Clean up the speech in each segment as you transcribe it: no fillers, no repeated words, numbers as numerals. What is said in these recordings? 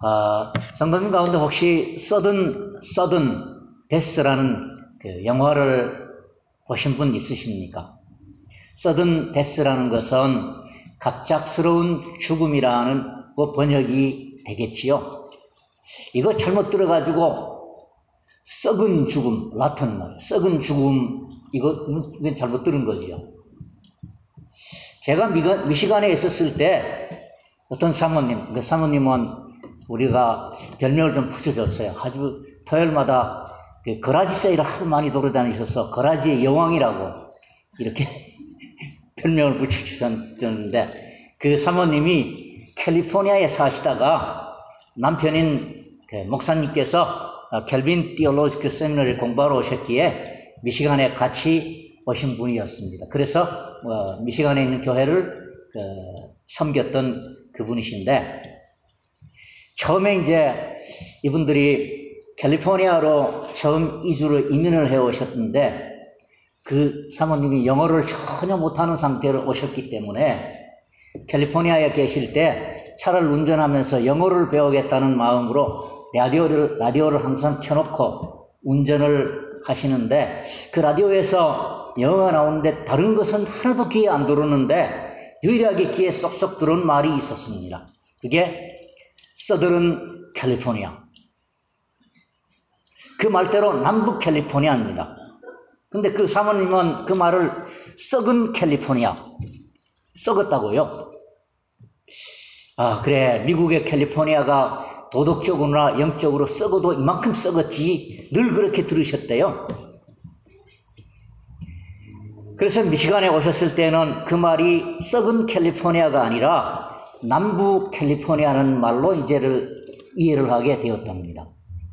성도님 가운데 혹시 서든 데스라는 그 영화를 보신 분 있으십니까? 서든 데스라는 것은 갑작스러운 죽음이라는 그 번역이 되겠지요. 이거 잘못 들어가지고 썩은 죽음, 라틴 말, 썩은 죽음, 이건 잘못 들은 거지요. 제가 미시간에 있었을 때 어떤 사모님, 그 사모님은 우리가 별명을 좀 붙여줬어요. 아주 토요일마다 거라지 세일을 하도 많이 돌아다니셔서 거라지의 여왕이라고 이렇게 별명을 붙여주셨는데, 그 사모님이 캘리포니아에 사시다가 남편인 목사님께서 켈빈 티올로지컬 세미나를 공부하러 오셨기에 미시간에 같이 오신 분이었습니다. 그래서 미시간에 있는 교회를 섬겼던 그분이신데, 처음에 이제 이분들이 캘리포니아로 처음 이민을 해 오셨는데, 그 사모님이 영어를 전혀 못하는 상태로 오셨기 때문에 캘리포니아에 계실 때 차를 운전하면서 영어를 배우겠다는 마음으로 라디오를 항상 켜놓고 운전을 하시는데, 그 라디오에서 영어가 나오는데 다른 것은 하나도 귀에 안 들어오는데 유일하게 귀에 쏙쏙 들어온 말이 있었습니다. 그게 서더른 캘리포니아. 그 말대로 남북 캘리포니아입니다. 근데 그 사모님은 그 말을 썩은 캘리포니아, 썩었다고요. 그래, 미국의 캘리포니아가 도덕적으로나 영적으로 썩어도 이만큼 썩었지, 늘 그렇게 들으셨대요. 그래서 미시간에 오셨을 때는 그 말이 썩은 캘리포니아가 아니라 남부 캘리포니아라는 말로 이해를 하게 되었답니다.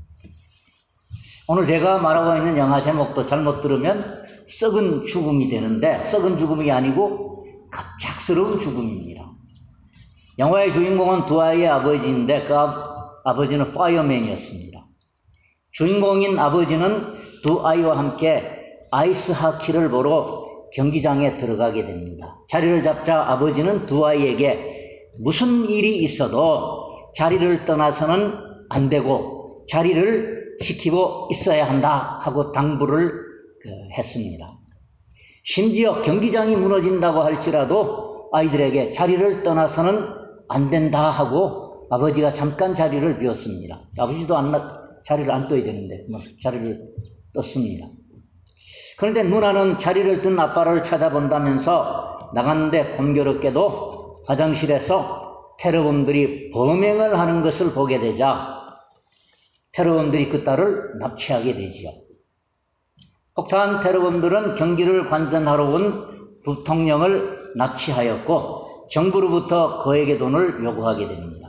오늘 제가 말하고 있는 영화 제목도 잘못 들으면 썩은 죽음이 되는데, 썩은 죽음이 아니고 갑작스러운 죽음입니다. 영화의 주인공은 두 아이의 아버지인데 그 아버지는 파이어맨이었습니다. 주인공인 아버지는 두 아이와 함께 아이스 하키를 보러 경기장에 들어가게 됩니다. 자리를 잡자 아버지는 두 아이에게 무슨 일이 있어도 자리를 떠나서는 안 되고 자리를 지키고 있어야 한다 하고 당부를 했습니다. 심지어 경기장이 무너진다고 할지라도 아이들에게 자리를 떠나서는 안 된다 하고 아버지가 잠깐 자리를 비웠습니다. 아버지도 자리를 안 떠야 되는데 자리를 떴습니다. 그런데 누나는 자리를 뜬 아빠를 찾아본다면서 나갔는데 공교롭게도 화장실에서 테러범들이 범행을 하는 것을 보게 되자 테러범들이 그 딸을 납치하게 되지요. 혹독한 테러범들은 경기를 관전하러 온 부통령을 납치하였고 정부로부터 그에게 돈을 요구하게 됩니다.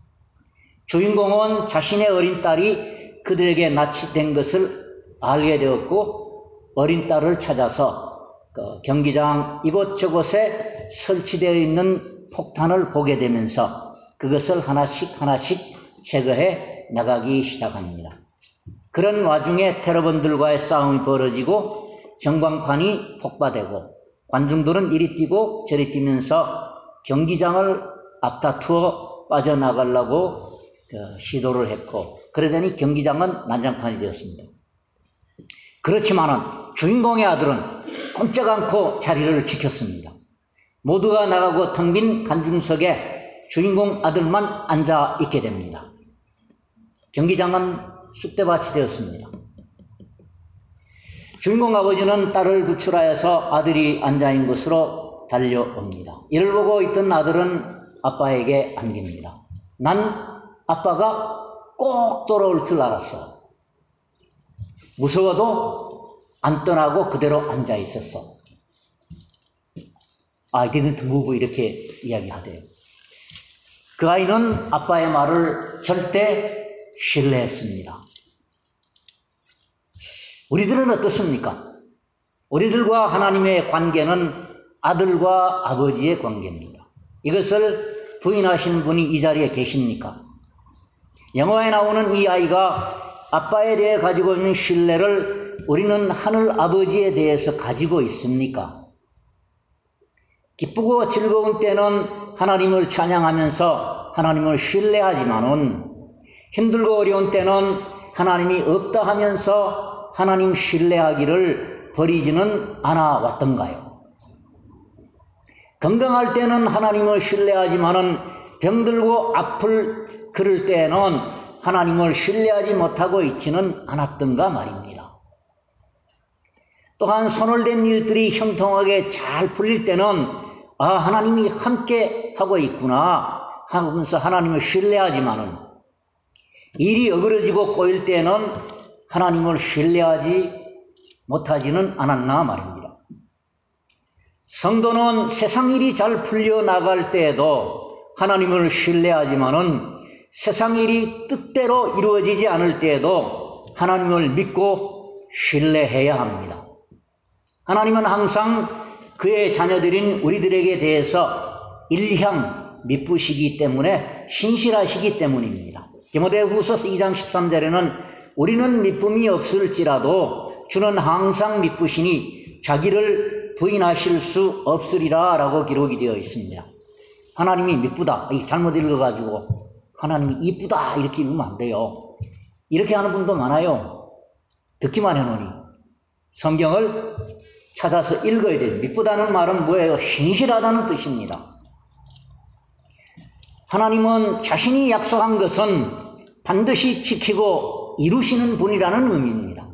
주인공은 자신의 어린 딸이 그들에게 납치된 것을 알게 되었고 어린 딸을 찾아서 경기장 이곳저곳에 설치되어 있는 폭탄을 보게 되면서 그것을 하나씩 제거해 나가기 시작합니다. 그런 와중에 테러범들과의 싸움이 벌어지고 전광판이 폭파되고 관중들은 이리 뛰고 저리 뛰면서 경기장을 앞다투어 빠져나가려고 시도를 했고, 그러더니 경기장은 난장판이 되었습니다. 그렇지만은 주인공의 아들은 꼼짝 않고 자리를 지켰습니다. 모두가 나가고 텅 빈 관중석에 주인공 아들만 앉아 있게 됩니다. 경기장은 쑥대밭이 되었습니다. 주인공 아버지는 딸을 구출하여서 아들이 앉아있는 곳으로 달려옵니다. 이를 보고 있던 아들은 아빠에게 안깁니다. 난 아빠가 꼭 돌아올 줄 알았어. 무서워도 안 떠나고 그대로 앉아 있었어. I didn't move, 이렇게 이야기하대요. 그 아이는 아빠의 말을 절대 신뢰했습니다. 우리들은 어떻습니까? 우리들과 하나님의 관계는 아들과 아버지의 관계입니다. 이것을 부인하신 분이 이 자리에 계십니까? 영화에 나오는 이 아이가 아빠에 대해 가지고 있는 신뢰를 우리는 하늘 아버지에 대해서 가지고 있습니까? 기쁘고 즐거운 때는 하나님을 찬양하면서 하나님을 신뢰하지만은 힘들고 어려운 때는 하나님이 없다 하면서 하나님 신뢰하기를 버리지는 않아 왔던가요? 건강할 때는 하나님을 신뢰하지만은 병들고 아플 그럴 때는 하나님을 신뢰하지 못하고 있지는 않았던가 말입니다. 또한 손을 댄 일들이 형통하게 잘 풀릴 때는 하나님이 함께 하고 있구나 하면서 하나님을 신뢰하지만은 일이 어그러지고 꼬일 때는 하나님을 신뢰하지 못하지는 않았나 말입니다. 성도는 세상 일이 잘 풀려나갈 때에도 하나님을 신뢰하지만은 세상 일이 뜻대로 이루어지지 않을 때에도 하나님을 믿고 신뢰해야 합니다. 하나님은 항상 그의 자녀들인 우리들에게 대해서 일향 미쁘시기 때문에 신실하시기 때문입니다. 디모데후서 2장 13절에는 우리는 미쁨이 없을지라도 주는 항상 미쁘시니 자기를 부인하실 수 없으리라 라고 기록이 되어 있습니다. 하나님이 미쁘다 잘못 읽어가지고 하나님이 이쁘다 이렇게 읽으면 안 돼요. 이렇게 하는 분도 많아요. 듣기만 해놓으니 성경을 찾아서 읽어야 돼요. 미쁘다는 말은 뭐예요? 신실하다는 뜻입니다. 하나님은 자신이 약속한 것은 반드시 지키고 이루시는 분이라는 의미입니다.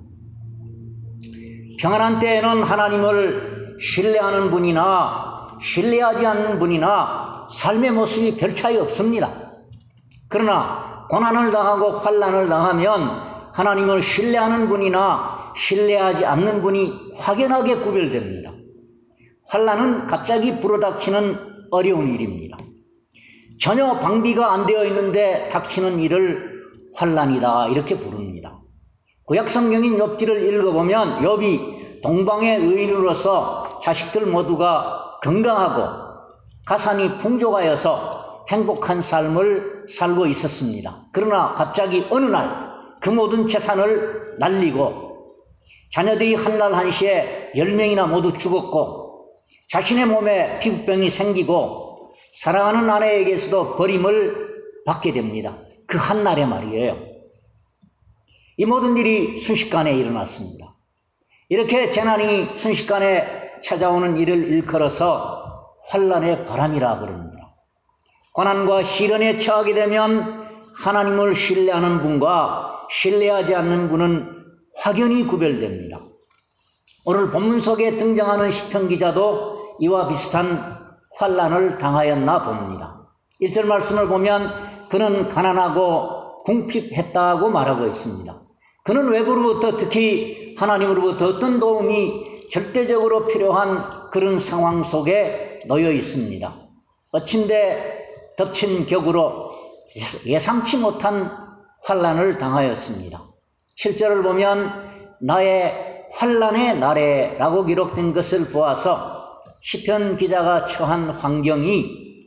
평안한 때에는 하나님을 신뢰하는 분이나 신뢰하지 않는 분이나 삶의 모습이 별 차이 없습니다. 그러나 고난을 당하고 환난을 당하면 하나님을 신뢰하는 분이나 신뢰하지 않는 분이 확연하게 구별됩니다. 환난은 갑자기 불어닥치는 어려운 일입니다. 전혀 방비가 안 되어 있는데 닥치는 일을 환난이다 이렇게 부릅니다. 구약 성경인 욥기를 읽어보면 욥이 동방의 의인으로서 자식들 모두가 건강하고 가산이 풍족하여서 행복한 삶을 살고 있었습니다. 그러나 갑자기 어느 날 그 모든 재산을 날리고 자녀들이 한날 한시에 10명이나 모두 죽었고 자신의 몸에 피부병이 생기고 사랑하는 아내에게서도 버림을 받게 됩니다. 그 한날에 말이에요. 이 모든 일이 순식간에 일어났습니다. 이렇게 재난이 순식간에 찾아오는 일을 일컬어서 환난의 바람이라 그럽니다. 고난과 시련에 처하게 되면 하나님을 신뢰하는 분과 신뢰하지 않는 분은 확연히 구별됩니다. 오늘 본문 속에 등장하는 시편 기자도 이와 비슷한 환난을 당하였나 봅니다. 1절 말씀을 보면 그는 가난하고 궁핍했다고 말하고 있습니다. 그는 외부로부터 특히 하나님으로부터 어떤 도움이 절대적으로 필요한 그런 상황 속에 놓여 있습니다. 어침대 덮친 격으로 예상치 못한 환난을 당하였습니다. 7절을 보면 나의 환난의 날에 라고 기록된 것을 보아서 시편 기자가 처한 환경이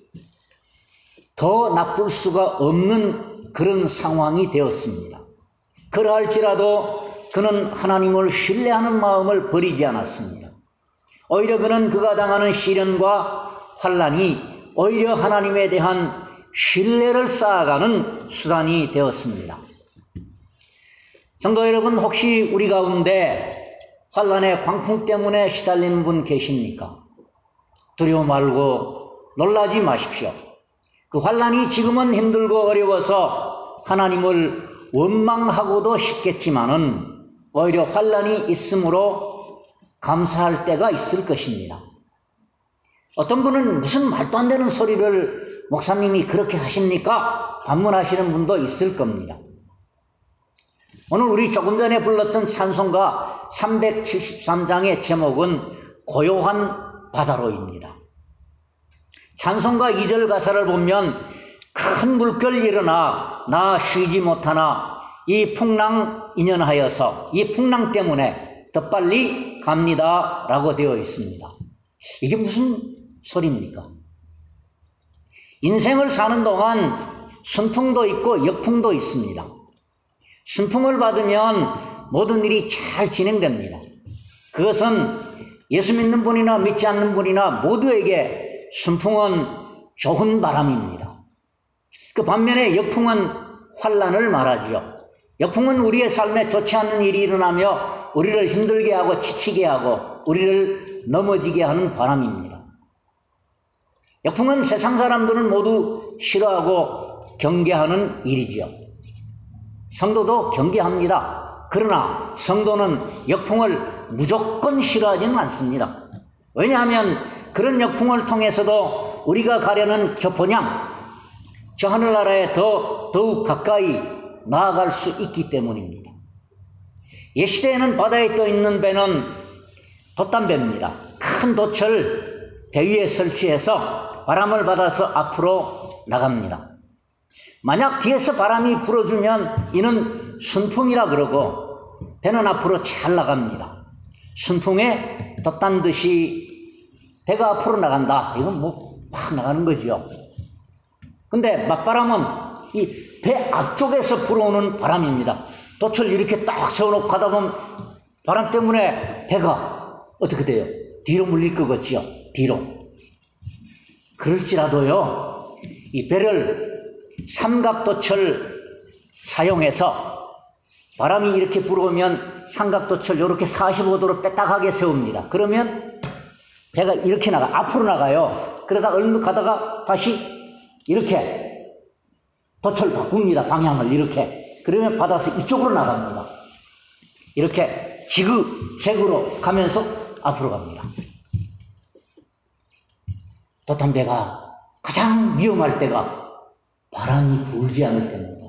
더 나쁠 수가 없는 그런 상황이 되었습니다. 그러할지라도 그는 하나님을 신뢰하는 마음을 버리지 않았습니다. 오히려 그는 그가 당하는 시련과 환난이 오히려 하나님에 대한 신뢰를 쌓아가는 수단이 되었습니다. 성도 여러분, 혹시 우리 가운데 환난의 광풍 때문에 시달리는 분 계십니까? 두려워 말고 놀라지 마십시오. 그 환난이 지금은 힘들고 어려워서 하나님을 원망하고도 싶겠지만은 오히려 환난이 있으므로 감사할 때가 있을 것입니다. 어떤 분은 무슨 말도 안 되는 소리를 목사님이 그렇게 하십니까? 반문하시는 분도 있을 겁니다. 오늘 우리 조금 전에 불렀던 찬송가 373장의 제목은 고요한 바다로입니다. 찬송가 2절 가사를 보면 큰 물결 일어나 나 쉬지 못하나 이 풍랑 인연하여서 이 풍랑 때문에 더 빨리 갑니다 라고 되어 있습니다. 이게 무슨 소리입니까? 인생을 사는 동안 순풍도 있고 역풍도 있습니다. 순풍을 받으면 모든 일이 잘 진행됩니다. 그것은 예수 믿는 분이나 믿지 않는 분이나 모두에게 순풍은 좋은 바람입니다. 그 반면에 역풍은 환난을 말하지요. 역풍은 우리의 삶에 좋지 않는 일이 일어나며 우리를 힘들게 하고 지치게 하고 우리를 넘어지게 하는 바람입니다. 역풍은 세상 사람들은 모두 싫어하고 경계하는 일이지요. 성도도 경계합니다. 그러나 성도는 역풍을 무조건 싫어하지는 않습니다. 왜냐하면 그런 역풍을 통해서도 우리가 가려는 저 본향, 저 하늘나라에 더욱 가까이 나아갈 수 있기 때문입니다. 옛시대에는 바다에 떠 있는 배는 돛담배입니다. 큰 돛을 배 위에 설치해서 바람을 받아서 앞으로 나갑니다. 만약 뒤에서 바람이 불어주면 이는 순풍이라 그러고 배는 앞으로 잘 나갑니다. 순풍에 돛단 듯이 배가 앞으로 나간다. 이건 확 나가는 거죠. 근데 맞바람은 이 배 앞쪽에서 불어오는 바람입니다. 돛을 이렇게 딱 세워놓고 가다 보면 바람 때문에 배가 어떻게 돼요? 뒤로 물릴 것 같지요? 뒤로. 그럴지라도요, 이 배를 삼각돛을 사용해서 바람이 이렇게 불어오면 삼각돛을 이렇게 45도로 빼딱하게 세웁니다. 그러면 배가 이렇게 앞으로 나가요. 그러다 얼른 가다가 다시 이렇게 돛을 바꿉니다. 방향을 이렇게. 그러면 받아서 이쪽으로 나갑니다. 이렇게 지그재그로 가면서 앞으로 갑니다. 돛담배가 가장 위험할 때가 바람이 불지 않을 때입니다.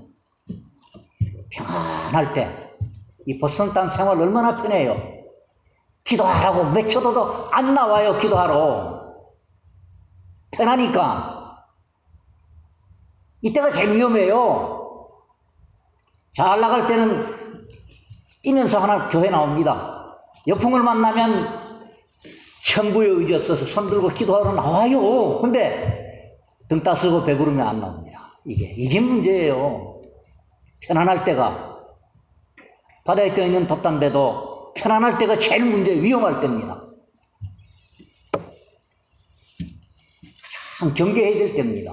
평안할 때, 이 보스턴 땅 생활 얼마나 편해요. 기도하라고 외쳐도 안 나와요. 기도하러. 편하니까. 이때가 제일 위험해요. 잘 나갈 때는 뛰면서 하나 교회 나옵니다. 역풍을 만나면 천부의 의지 없어서 손 들고 기도하러 나와요. 근데 등 따스고 배부르면 안 나옵니다. 이게 문제예요. 편안할 때가, 바다에 떠있는 돛담배도 편안할 때가 제일 위험할 때입니다. 참 경계해야 될 때입니다.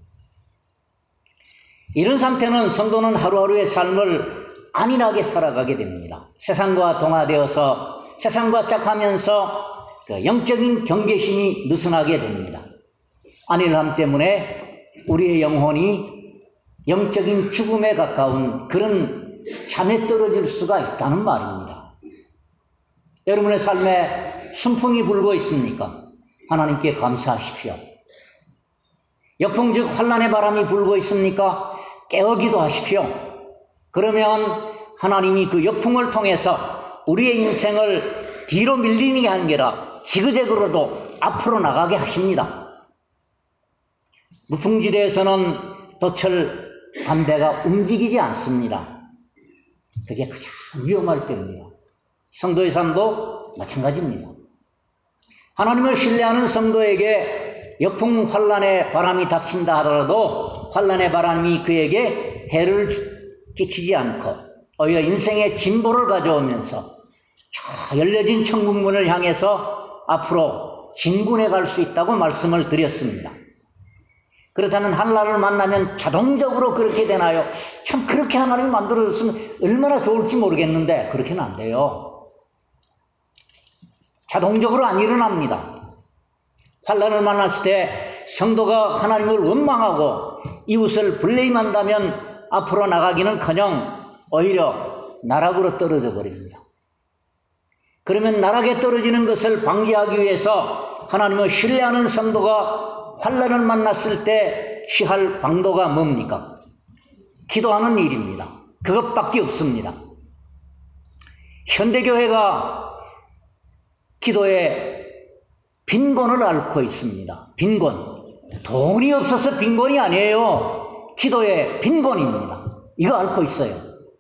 이런 상태는 성도는 하루하루의 삶을 안일하게 살아가게 됩니다. 세상과 동화되어서 세상과 짝하면서 그 영적인 경계심이 느슨하게 됩니다. 안일함 때문에 우리의 영혼이 영적인 죽음에 가까운 그런 잠에 떨어질 수가 있다는 말입니다. 여러분의 삶에 순풍이 불고 있습니까? 하나님께 감사하십시오. 역풍 즉 환난의 바람이 불고 있습니까? 깨어 기도하십시오. 그러면 하나님이 그 역풍을 통해서 우리의 인생을 뒤로 밀리는 게 아니라 지그재그로도 앞으로 나가게 하십니다. 무풍지대에서는 돛을 담배가 움직이지 않습니다. 그게 가장 위험할 때입니다. 성도의 삶도 마찬가지입니다. 하나님을 신뢰하는 성도에게 역풍 환난의 바람이 닥친다 하더라도 환난의 바람이 그에게 해를 끼치지 않고 오히려 인생의 진보를 가져오면서 저 열려진 천국문을 향해서 앞으로 진군해 갈 수 있다고 말씀을 드렸습니다. 그렇다면 하나님을 만나면 자동적으로 그렇게 되나요? 참 그렇게 하나님을 만들어줬으면 얼마나 좋을지 모르겠는데 그렇게는 안 돼요. 자동적으로 안 일어납니다. 환난을 만났을 때 성도가 하나님을 원망하고 이웃을 블레임한다면 앞으로 나가기는커녕 오히려 나락으로 떨어져 버립니다. 그러면 나락에 떨어지는 것을 방지하기 위해서 하나님을 신뢰하는 성도가 환난을 만났을 때 취할 방도가 뭡니까? 기도하는 일입니다. 그것밖에 없습니다. 현대교회가 기도에 빈곤을 앓고 있습니다. 빈곤. 돈이 없어서 빈곤이 아니에요. 기도의 빈곤입니다. 이거 앓고 있어요.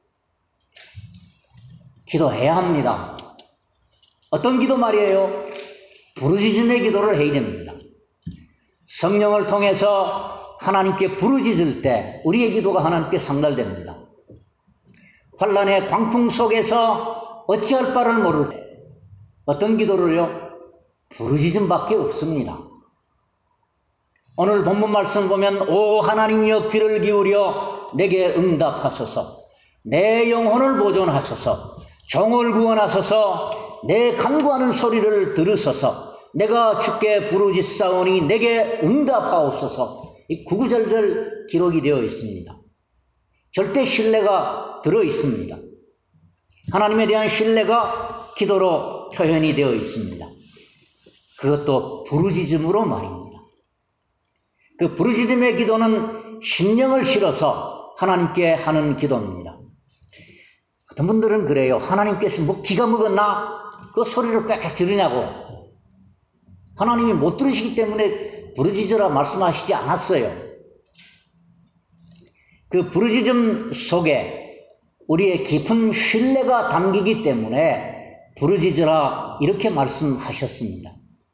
기도해야 합니다. 어떤 기도 말이에요? 부르짖음의 기도를 해야 됩니다. 성령을 통해서 하나님께 부르짖을 때 우리의 기도가 하나님께 상달됩니다. 환난의 광풍 속에서 어찌할 바를 모를 때 어떤 기도를요? 부르짖음밖에 없습니다. 오늘 본문 말씀 보면 오 하나님이여 귀를 기울여 내게 응답하소서. 내 영혼을 보존하소서. 종을 구원하소서. 내 간구하는 소리를 들으소서. 내가 주께 부르짖사오니 내게 응답하옵소서. 이 구구절절 기록이 되어 있습니다. 절대 신뢰가 들어 있습니다. 하나님에 대한 신뢰가 기도로 표현이 되어 있습니다. 그것도 부르짖음으로 말입니다. 그 부르짖음의 기도는 심령을 실어서 하나님께 하는 기도입니다. 어떤 분들은 그래요. 하나님께서 뭐 기가 먹었나? 그 소리를 꽥꽥 지르냐고. 하나님이 못 들으시기 때문에 부르짖으라 말씀하시지 않았어요. 그 부르짖음 속에 우리의 깊은 신뢰가 담기기 때문에 부르짖으라 이렇게 말씀하셨습니다.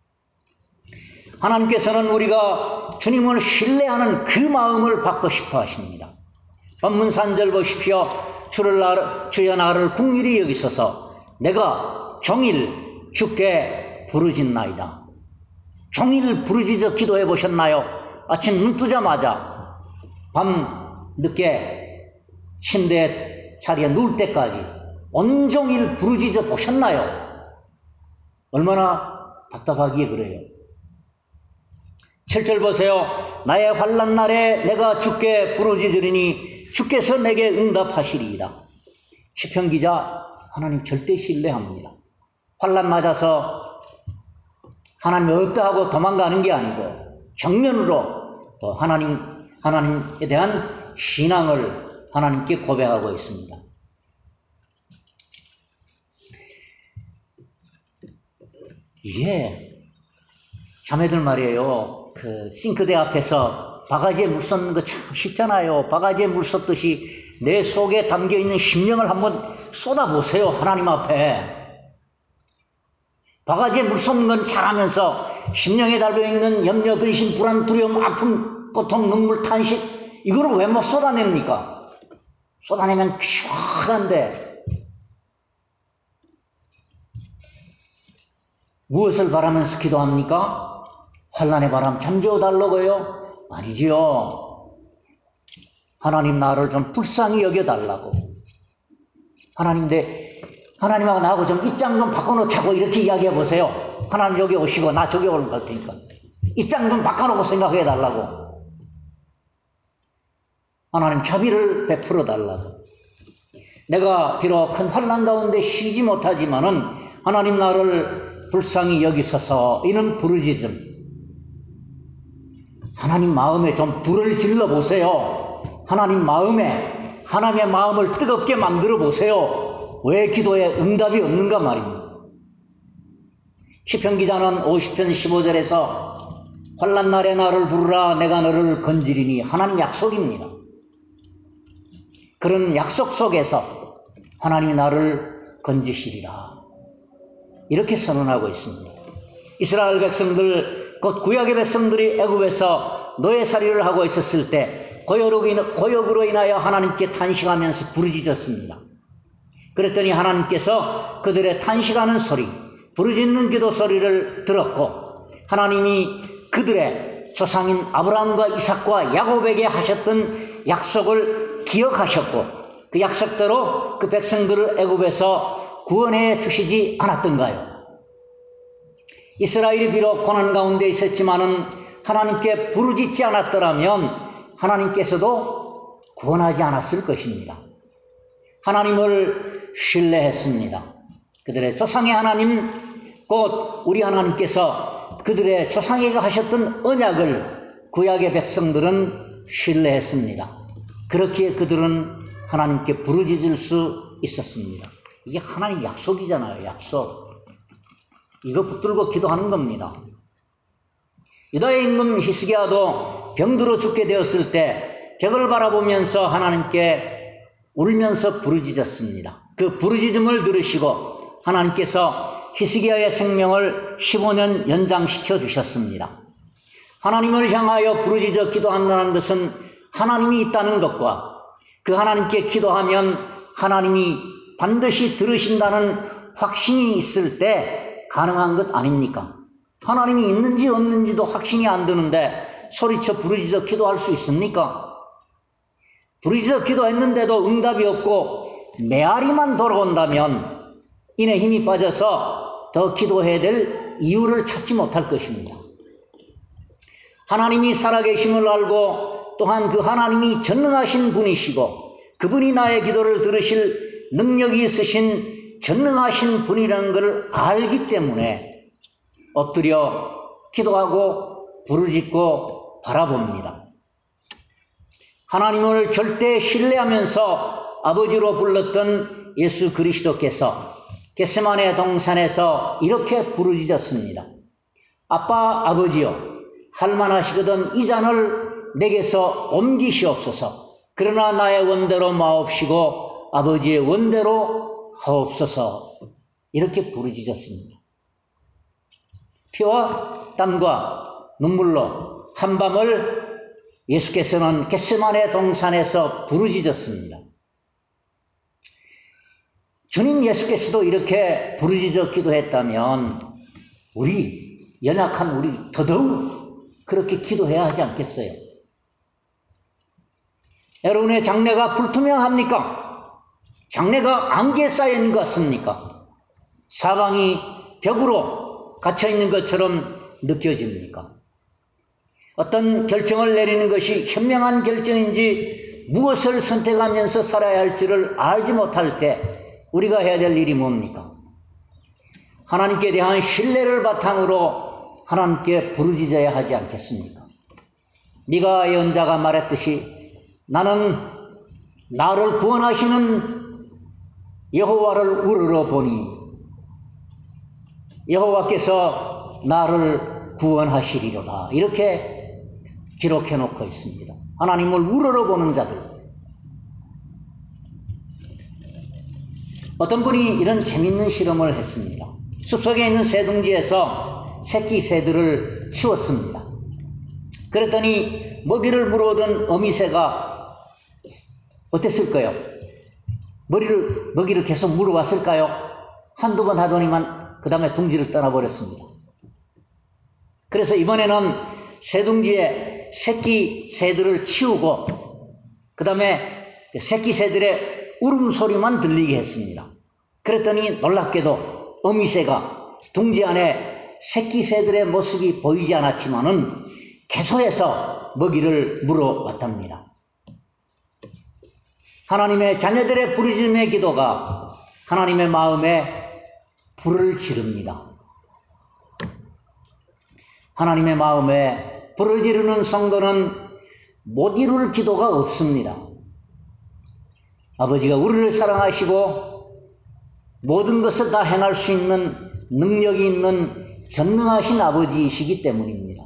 하나님께서는 우리가 주님을 신뢰하는 그 마음을 받고 싶어 하십니다. 본문 3절 보십시오. 주여 나를 긍휼히 여기소서. 내가 종일 주께 부르짖나이다. 종일 부르짖어 기도해 보셨나요? 아침 눈 뜨자마자 밤 늦게 침대 자리에 누울 때까지 온종일 부르짖어 보셨나요? 얼마나 답답하기에 그래요. 7절 보세요. 나의 환난 날에 내가 주께 부르짖으리니 주께서 내게 응답하시리이다. 시편 기자 하나님 절대 신뢰합니다. 환난 맞아서 하나님이 없다 하고 도망가는 게 아니고 정면으로 또 하나님에 대한 신앙을 하나님께 고백하고 있습니다. 이게 자매들 말이에요. 그 싱크대 앞에서 바가지에 물 쏟는 거 참 쉽잖아요. 바가지에 물 쏟듯이 내 속에 담겨있는 심령을 한번 쏟아보세요. 하나님 앞에. 바가지에 물 쏟는 건 잘하면서 심령에 달려있는 염려, 근심, 불안, 두려움, 아픔, 고통, 눈물, 탄식 이거를 왜 못 쏟아냅니까? 쏟아내면 시원한데 무엇을 바라면서 기도합니까? 환난의 바람 잠재워 달라고요? 아니지요. 하나님 나를 좀 불쌍히 여겨달라고. 하나님하고 나하고 좀 입장 좀 바꿔놓자고 이렇게 이야기해 보세요. 하나님 여기 오시고 나 저기 올갈 테니까 입장 좀 바꿔놓고 생각해 달라고. 하나님 자비를 베풀어 달라고. 내가 비록 큰 환난 가운데 쉬지 못하지만은 하나님 나를 불쌍히 여기소서. 이는 부르짖음. 하나님 마음에 좀 불을 질러 보세요. 하나님의 마음을 뜨겁게 만들어 보세요. 왜 기도에 응답이 없는가 말입니다. 시편 기자는 50편 15절에서 환난 날에 나를 부르라 내가 너를 건지리니 하나님 약속입니다. 그런 약속 속에서 하나님이 나를 건지시리라 이렇게 선언하고 있습니다. 이스라엘 백성들 곧 구약의 백성들이 애굽에서 노예살이를 하고 있었을 때 고역으로 인하여 하나님께 탄식하면서 부르짖었습니다. 그랬더니 하나님께서 그들의 탄식하는 소리, 부르짖는 기도 소리를 들었고 하나님이 그들의 조상인 아브라함과 이삭과 야곱에게 하셨던 약속을 기억하셨고 그 약속대로 그 백성들을 애굽에서 구원해 주시지 않았던가요? 이스라엘이 비록 고난 가운데 있었지만은 하나님께 부르짖지 않았더라면 하나님께서도 구원하지 않았을 것입니다. 하나님을 신뢰했습니다. 그들의 조상의 하나님, 곧 우리 하나님께서 그들의 조상에게 하셨던 언약을 구약의 백성들은 신뢰했습니다. 그렇기에 그들은 하나님께 부르짖을 수 있었습니다. 이게 하나님 약속이잖아요. 약속. 이거 붙들고 기도하는 겁니다. 유다의 임금 히스기야도 병들어 죽게 되었을 때 벽을 바라보면서 하나님께 울면서 부르짖었습니다. 그 부르짖음을 들으시고 하나님께서 히스기야의 생명을 15년 연장시켜 주셨습니다. 하나님을 향하여 부르짖어 기도한다는 것은 하나님이 있다는 것과 그 하나님께 기도하면 하나님이 반드시 들으신다는 확신이 있을 때 가능한 것 아닙니까? 하나님이 있는지 없는지도 확신이 안 드는데 소리쳐 부르짖어 기도할 수 있습니까? 부르짖어 기도했는데도 응답이 없고 메아리만 돌아온다면 이내 힘이 빠져서 더 기도해야 될 이유를 찾지 못할 것입니다. 하나님이 살아계심을 알고 또한 그 하나님이 전능하신 분이시고 그분이 나의 기도를 들으실 능력이 있으신 전능하신 분이라는 것을 알기 때문에 엎드려 기도하고 부르짖고 바라봅니다. 하나님을 절대 신뢰하면서 아버지로 불렀던 예수 그리스도께서 겟세마네 동산에서 이렇게 부르짖었습니다. 아빠, 아버지여, 할만하시거든 이 잔을 내게서 옮기시옵소서. 그러나 나의 원대로 마옵시고 아버지의 원대로 하옵소서. 이렇게 부르짖었습니다. 피와 땀과 눈물로 한밤을 예수께서는 겟세마네 동산에서 부르짖었습니다. 주님 예수께서도 이렇게 부르짖어 기도했다면 연약한 우리 더더욱 그렇게 기도해야 하지 않겠어요? 여러분의 장래가 불투명합니까? 장래가 안개에 쌓여 있는 것 같습니까? 사방이 벽으로 갇혀 있는 것처럼 느껴집니까? 어떤 결정을 내리는 것이 현명한 결정인지 무엇을 선택하면서 살아야 할지를 알지 못할 때 우리가 해야 될 일이 뭡니까? 하나님께 대한 신뢰를 바탕으로 하나님께 부르짖어야 하지 않겠습니까? 미가 예언자가 말했듯이 나는 나를 구원하시는 여호와를 우러러 보니 여호와께서 나를 구원하시리로다. 이렇게 기록해 놓고 있습니다. 하나님을 우러러 보는 자들. 어떤 분이 이런 재밌는 실험을 했습니다. 숲속에 있는 새둥지에서 새끼 새들을 치웠습니다. 그랬더니 먹이를 물어오던 어미새가 어땠을까요? 먹이를 계속 물어왔을까요? 한두 번 하더니만 그 다음에 둥지를 떠나버렸습니다. 그래서 이번에는 새둥지에 새끼 새들을 치우고 그 다음에 새끼 새들의 울음소리만 들리게 했습니다. 그랬더니 놀랍게도 어미새가 둥지 안에 새끼 새들의 모습이 보이지 않았지만은 계속해서 먹이를 물어왔답니다. 하나님의 자녀들의 부르짖음의 기도가 하나님의 마음에 불을 지릅니다. 하나님의 마음에 불을 지르는 성도는 못 이룰 기도가 없습니다. 아버지가 우리를 사랑하시고 모든 것을 다 행할 수 있는 능력이 있는 전능하신 아버지이시기 때문입니다.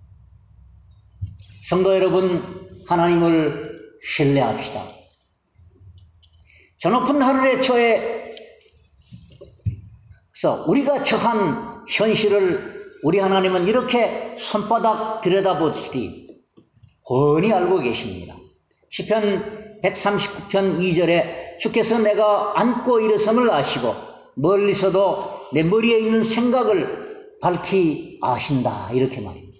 성도 여러분, 하나님을 신뢰합시다. 저 높은 하늘의 처에서 우리가 처한 현실을 우리 하나님은 이렇게 손바닥 들여다보시니 훤히 알고 계십니다. 시편 139편 2절에 주께서 내가 앉고 일어섬을 아시고 멀리서도 내 머리에 있는 생각을 밝히 아신다. 이렇게 말입니다.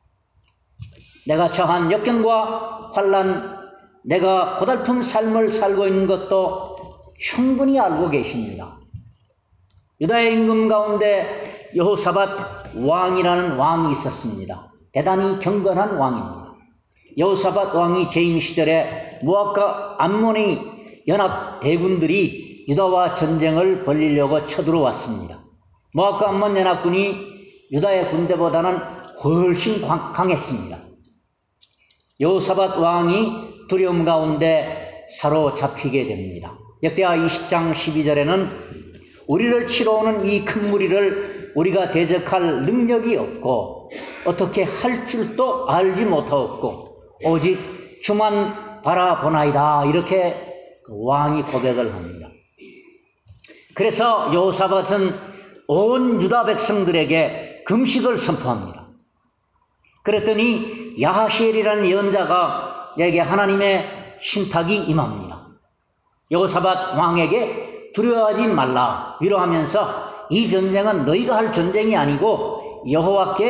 내가 처한 역경과 환난, 내가 고달픈 삶을 살고 있는 것도 충분히 알고 계십니다. 유다의 임금 가운데 여호사밧 왕이라는 왕이 있었습니다. 대단히 경건한 왕입니다. 여호사밧 왕이 재임 시절에 모압과 암몬의 연합 대군들이 유다와 전쟁을 벌이려고 쳐들어왔습니다. 모압과 암몬 연합군이 유다의 군대보다는 훨씬 강했습니다. 여호사밧 왕이 두려움 가운데 사로잡히게 됩니다. 역대하 20장 12절에는 우리를 치러 오는 이 큰 무리를 우리가 대적할 능력이 없고 어떻게 할 줄도 알지 못하였고 오직 주만 바라보나이다. 이렇게 왕이 고백을 합니다. 그래서 여호사밧은 온 유다 백성들에게 금식을 선포합니다. 그랬더니 야하시엘이라는 예언자가 내게 하나님의 신탁이 임합니다. 여호사밧 왕에게 두려워하지 말라 위로하면서 이 전쟁은 너희가 할 전쟁이 아니고 여호와께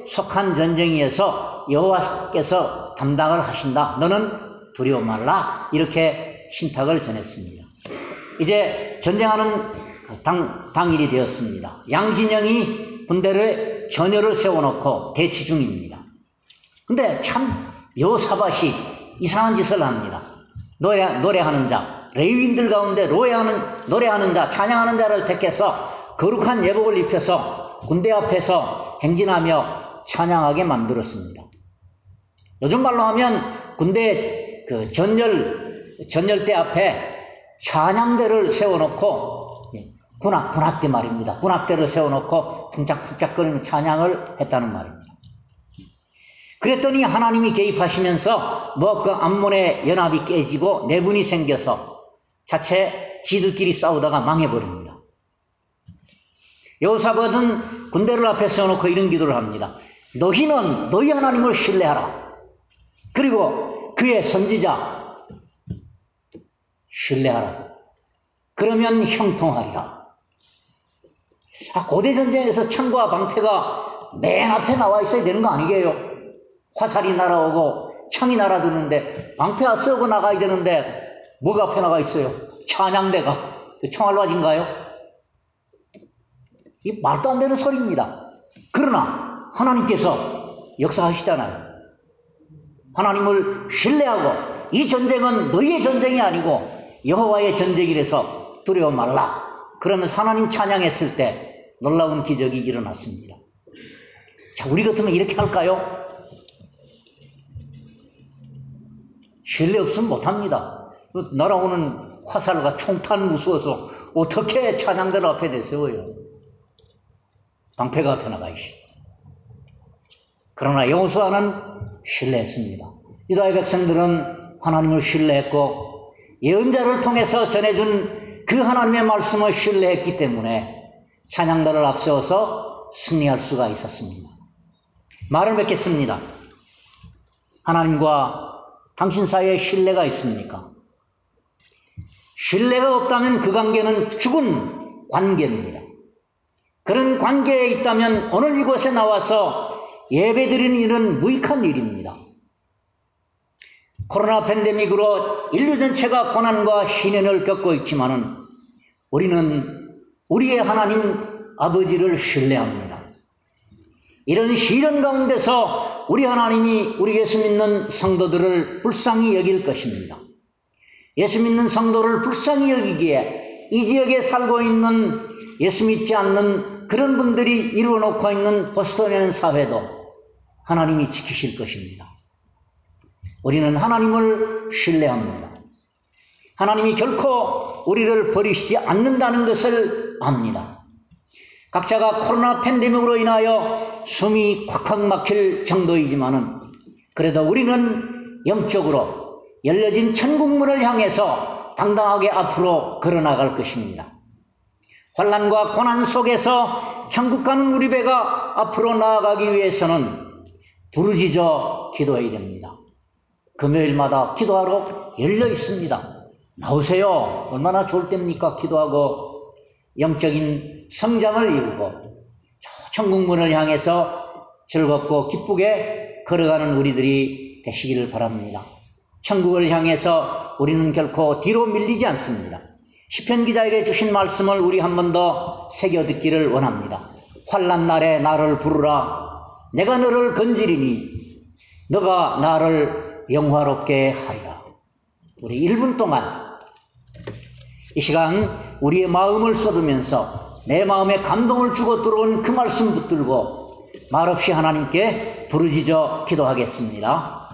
속한 전쟁이어서 여호와께서 담당을 하신다. 너는 두려워 말라. 이렇게 신탁을 전했습니다. 이제 전쟁하는 당일이 되었습니다. 양진영이 군대를 전열을 세워놓고 대치 중입니다. 근데 참 여호사밧이 이상한 짓을 합니다. 노래하는 자, 레위인들 가운데 노래하는 자, 찬양하는 자를 택해서 거룩한 예복을 입혀서 군대 앞에서 행진하며 찬양하게 만들었습니다. 요즘 말로 하면 군대 그 전열대 앞에 찬양대를 세워놓고 군악대 말입니다. 군악대를 세워놓고 쿵짝쿵짝거리는 찬양을 했다는 말입니다. 그랬더니 하나님이 개입하시면서 그 암몬의 연합이 깨지고 내분이 생겨서 자체 지들끼리 싸우다가 망해버립니다. 여호사밧은 군대를 앞에 세워놓고 이런 기도를 합니다. 너희는 너희 하나님을 신뢰하라. 그리고 그의 선지자 신뢰하라고. 그러면 형통하리라. 고대 전쟁에서 창과 방패가 맨 앞에 나와 있어야 되는 거 아니게요? 화살이 날아오고 창이 날아드는데 방패가 쏘고 나가야 되는데 뭐가 앞에 나가 있어요? 찬양대가. 총알맞인가요? 이 말도 안 되는 소리입니다. 그러나 하나님께서 역사하시잖아요. 하나님을 신뢰하고 이 전쟁은 너희의 전쟁이 아니고 여호와의 전쟁이라서 두려워 말라. 그러면서 하나님 찬양했을 때 놀라운 기적이 일어났습니다. 자, 우리 같으면 이렇게 할까요? 신뢰 없으면 못합니다. 날아오는 화살과 총탄 무서워서 어떻게 찬양대를 앞에 내세워요? 방패가 앞에 나가 있어. 그러나 여호수아는 신뢰했습니다. 유다의 백성들은 하나님을 신뢰했고 예언자를 통해서 전해준 그 하나님의 말씀을 신뢰했기 때문에 찬양대를 앞세워서 승리할 수가 있었습니다. 말을 맺겠습니다. 하나님과 당신 사이에 신뢰가 있습니까? 신뢰가 없다면 그 관계는 죽은 관계입니다. 그런 관계에 있다면 오늘 이곳에 나와서 예배드리는 일은 무익한 일입니다. 코로나 팬데믹으로 인류 전체가 고난과 시련을 겪고 있지만은 우리는 우리의 하나님 아버지를 신뢰합니다. 이런 시련 가운데서 우리 하나님이 우리 예수 믿는 성도들을 불쌍히 여길 것입니다. 예수 믿는 성도를 불쌍히 여기기에 이 지역에 살고 있는 예수 믿지 않는 그런 분들이 이루어놓고 있는 보스턴이라는 사회도 하나님이 지키실 것입니다. 우리는 하나님을 신뢰합니다. 하나님이 결코 우리를 버리시지 않는다는 것을 압니다. 각자가 코로나 팬데믹으로 인하여 숨이 콱콱 막힐 정도이지만은 그래도 우리는 영적으로 열려진 천국문을 향해서 당당하게 앞으로 걸어나갈 것입니다. 환난과 고난 속에서 천국 가는 우리 배가 앞으로 나아가기 위해서는 부르짖어 기도해야 됩니다. 금요일마다 기도하러 열려 있습니다. 나오세요. 얼마나 좋을 때입니까? 기도하고 영적인 성장을 이루고 천국문을 향해서 즐겁고 기쁘게 걸어가는 우리들이 되시기를 바랍니다. 천국을 향해서 우리는 결코 뒤로 밀리지 않습니다. 시편 기자에게 주신 말씀을 우리 한 번 더 새겨 듣기를 원합니다. 환난 날에 나를 부르라. 내가 너를 건지리니 너가 나를 영화롭게 하리라. 우리 1분 동안 이 시간 우리의 마음을 쏟으면서 내 마음에 감동을 주고 들어온 그 말씀 붙들고 말없이 하나님께 부르짖어 기도하겠습니다.